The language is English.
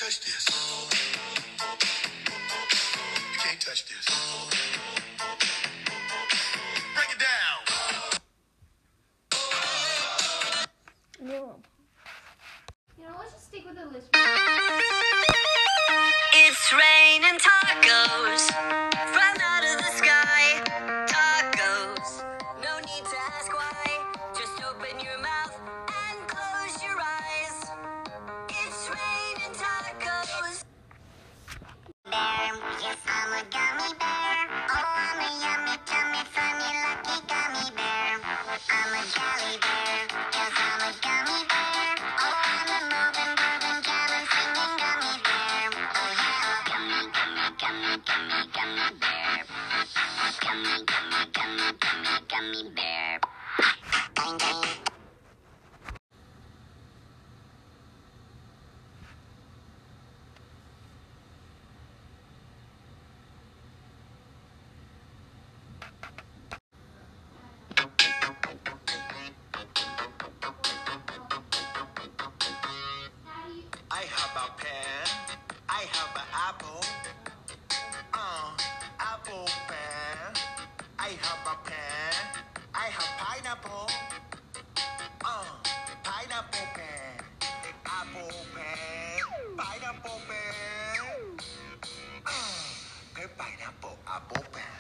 touch this. You can't touch this. Break it down. No. Let's just stick with the list. It's raining tacos from out of the sky. Tacos, no need to ask why. Just open your mouth and close your eyes. It's raining tacos. Bear, yes, I'm a gummy bear. Oh, I'm a yummy, tummy, funny, lucky gummy bear. I'm a jelly bear, yes, I'm a gummy bear. Oh, I'm a moving, grooving, gabbing, singing gummy bear. Oh, yeah, gummy, gummy, gummy, gummy, gummy bear. Gummy, gummy, gummy, gummy, gummy bear. Ding, ding. I have a pen. I have an apple. Apple pen. I have a pen. I have pineapple. Pineapple pen. Apple pen. Pineapple pen. Cái pineapple apple pen.